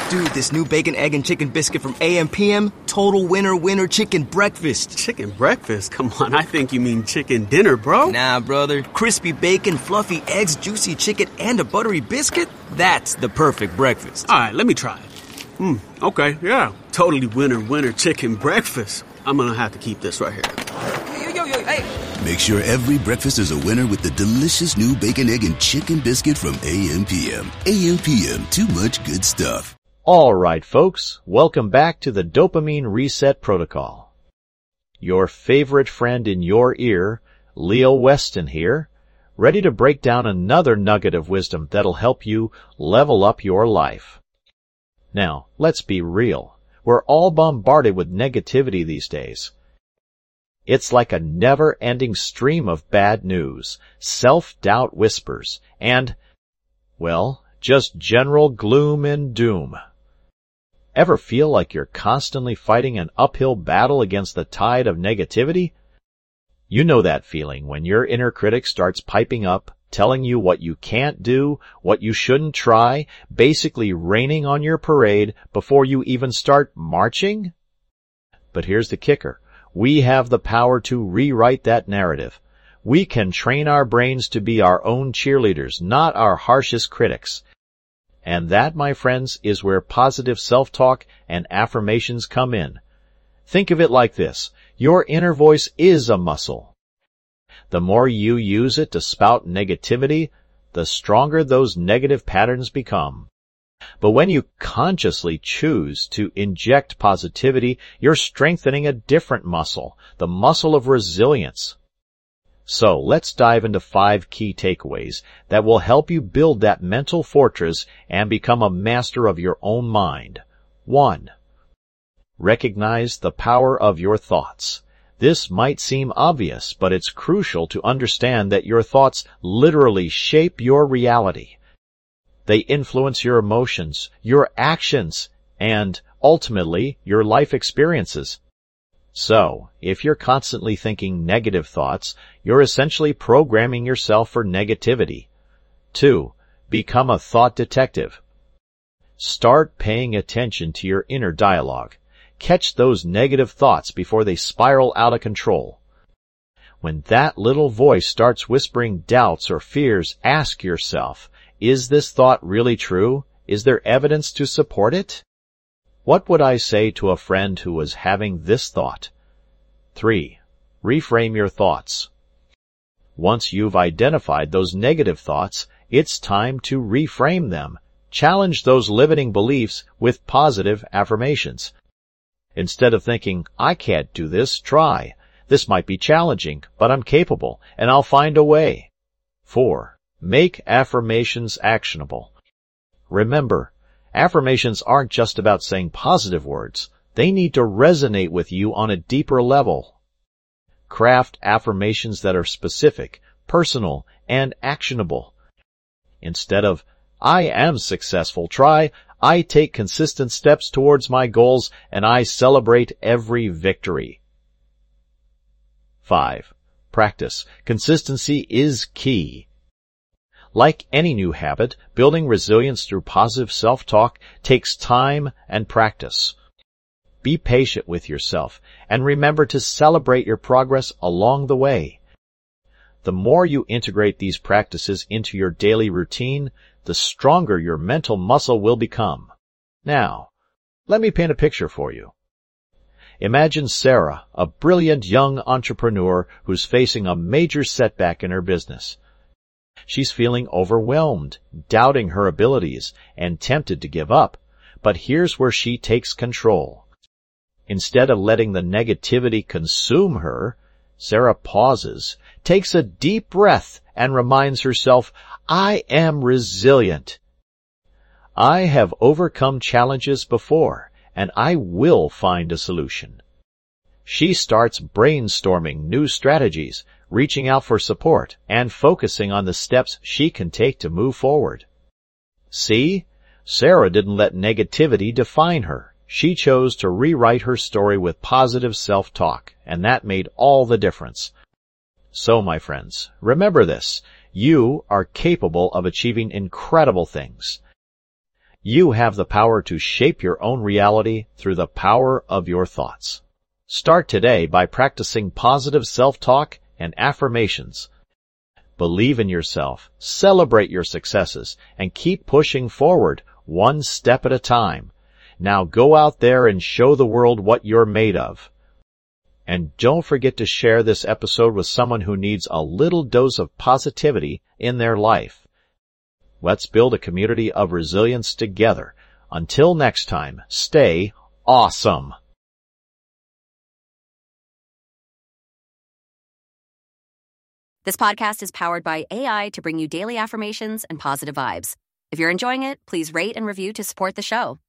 Dude, this new bacon, egg, and chicken biscuit from AM/PM, total winner chicken breakfast. Chicken breakfast? Come on, I think you mean chicken dinner, bro. Nah, brother. Crispy bacon, fluffy eggs, juicy chicken, and a buttery biscuit? That's the perfect breakfast. All right, let me try it. Okay, yeah. Totally winner chicken breakfast. I'm gonna have to keep this right here. Yo, hey. Make sure every breakfast is a winner with the delicious new bacon, egg, and chicken biscuit from AM/PM. AM/PM, too much good stuff. All right, folks, welcome back to the Dopamine Reset Protocol. Your favorite friend in your ear, Leo Weston here, ready to break down another nugget of wisdom that'll help you level up your life. Now, let's be real. We're all bombarded with negativity these days. It's like a never-ending stream of bad news, self-doubt whispers, and, well, just general gloom and doom. Ever feel like you're constantly fighting an uphill battle against the tide of negativity? You know that feeling when your inner critic starts piping up, telling you what you can't do, what you shouldn't try, basically raining on your parade before you even start marching? But here's the kicker. We have the power to rewrite that narrative. We can train our brains to be our own cheerleaders, not our harshest critics. And that, my friends, is where positive self-talk and affirmations come in. Think of it like this. Your inner voice is a muscle. The more you use it to spout negativity, the stronger those negative patterns become. But when you consciously choose to inject positivity, you're strengthening a different muscle, the muscle of resilience. So let's dive into 5 key takeaways that will help you build that mental fortress and become a master of your own mind. 1. Recognize the power of your thoughts. This might seem obvious, but it's crucial to understand that your thoughts literally shape your reality. They influence your emotions, your actions, and, ultimately, your life experiences. So, if you're constantly thinking negative thoughts, you're essentially programming yourself for negativity. 2. Become a thought detective. Start paying attention to your inner dialogue. Catch those negative thoughts before they spiral out of control. When that little voice starts whispering doubts or fears, ask yourself, is this thought really true? Is there evidence to support it? What would I say to a friend who was having this thought? 3. Reframe your thoughts. Once you've identified those negative thoughts, it's time to reframe them. Challenge those limiting beliefs with positive affirmations. Instead of thinking, I can't do this, try. This might be challenging, but I'm capable, and I'll find a way. 4. Make affirmations actionable. Remember, affirmations aren't just about saying positive words. They need to resonate with you on a deeper level. Craft affirmations that are specific, personal, and actionable. Instead of, I am successful, try, I take consistent steps towards my goals and I celebrate every victory. 5. Practice. Consistency is key. Like any new habit, building resilience through positive self-talk takes time and practice. Be patient with yourself and remember to celebrate your progress along the way. The more you integrate these practices into your daily routine, the stronger your mental muscle will become. Now, let me paint a picture for you. Imagine Sarah, a brilliant young entrepreneur who's facing a major setback in her business. She's feeling overwhelmed, doubting her abilities, and tempted to give up. But here's where she takes control. Instead of letting the negativity consume her, Sarah pauses, takes a deep breath, and reminds herself, I am resilient. I have overcome challenges before, and I will find a solution. She starts brainstorming new strategies, reaching out for support, and focusing on the steps she can take to move forward. See? Sarah didn't let negativity define her. She chose to rewrite her story with positive self-talk, and that made all the difference. So, my friends, remember this. You are capable of achieving incredible things. You have the power to shape your own reality through the power of your thoughts. Start today by practicing positive self-talk and affirmations. Believe in yourself, celebrate your successes, and keep pushing forward, one step at a time. Now go out there and show the world what you're made of. And don't forget to share this episode with someone who needs a little dose of positivity in their life. Let's build a community of resilience together. Until next time, stay awesome. This podcast is powered by AI to bring you daily affirmations and positive vibes. If you're enjoying it, please rate and review to support the show.